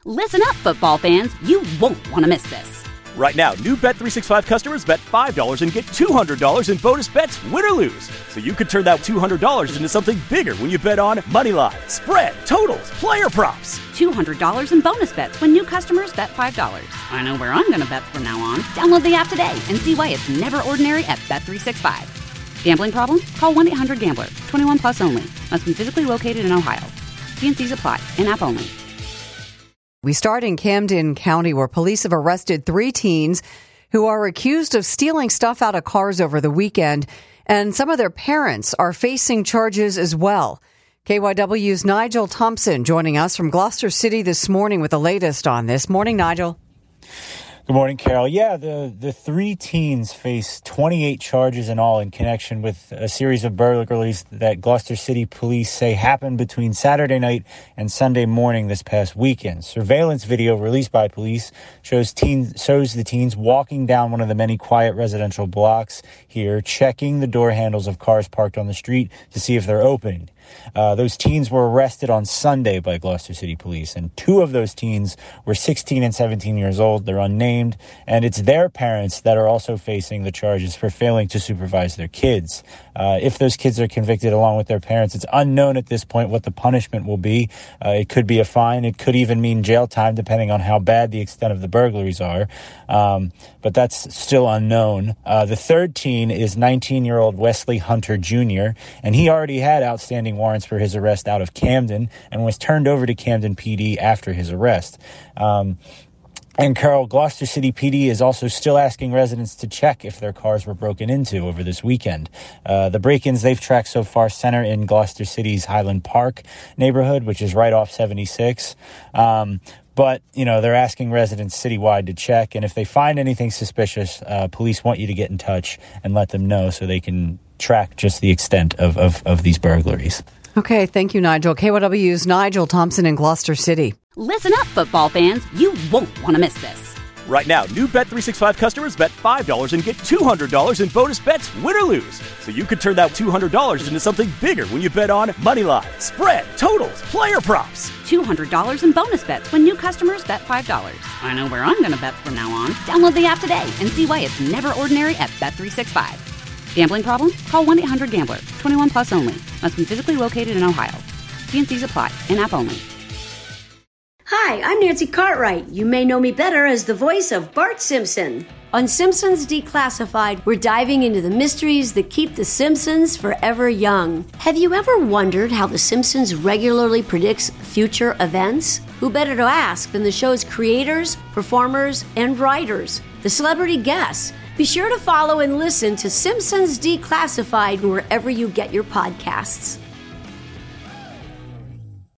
Listen up, football fans. You won't want to miss this. Right now, new Bet365 customers bet $5 and get $200 in bonus bets, win or lose. So you could turn that $200 into something bigger when you bet on moneyline, spread, totals, player props. $200 in bonus bets when new customers bet $5. I know where I'm going to bet from now on. Download the app today and see why it's never ordinary at Bet365. Gambling problem? Call 1-800-GAMBLER. 21 plus only. Must be physically located in Ohio. T&Cs apply. In-app only. We start in Camden County, where police have arrested 3 teens who are accused of stealing stuff out of cars over the weekend, and some of their parents are facing charges as well. KYW's Nigel Thompson joining us from Gloucester City this morning with the latest on this. Morning, Nigel. Good morning, Carol. Yeah, the 3 teens face 28 charges in all in connection with a series of burglaries that Gloucester City police say happened between Saturday night and Sunday morning this past weekend. Surveillance video released by police shows the teens walking down one of the many quiet residential blocks here, checking the door handles of cars parked on the street to see if they're open. Those teens were arrested on Sunday by Gloucester City Police, and 2 of those teens were 16 and 17 years old. They're unnamed, and it's their parents that are also facing the charges for failing to supervise their kids. If those kids are convicted along with their parents, it's unknown at this point what the punishment will be. It could be a fine. It could even mean jail time, depending on how bad the extent of the burglaries are. But that's still unknown. The 3rd teen is 19-year-old Wesley Hunter Jr., and he already had outstanding warrants for his arrest out of Camden and was turned over to Camden PD after his arrest. And Carol, Gloucester City PD is also still asking residents to check if their cars were broken into over this weekend. The break-ins they've tracked so far center in Gloucester City's Highland Park neighborhood, which is right off 76. But, they're asking residents citywide to check. And if they find anything suspicious, police want you to get in touch and let them know so they can track just the extent of these burglaries. Okay, thank you, Nigel. KYW's Nigel Thompson in Gloucester City. Listen up, football fans. You won't want to miss this. Right now, new Bet365 customers bet $5 and get $200 in bonus bets, win or lose. So you could turn that $200 into something bigger when you bet on moneyline, spread, totals, player props. $200 in bonus bets when new customers bet $5. I know where I'm going to bet from now on. Download the app today and see why it's never ordinary at Bet365. Gambling problem? Call 1-800-GAMBLER. 21 plus only. Must be physically located in Ohio. T&Cs apply. In-app only. Hi, I'm Nancy Cartwright. You may know me better as the voice of Bart Simpson. On Simpsons Declassified, we're diving into the mysteries that keep the Simpsons forever young. Have you ever wondered how the Simpsons regularly predicts future events? Who better to ask than the show's creators, performers, and writers, the celebrity guests? Be sure to follow and listen to Simpsons Declassified wherever you get your podcasts.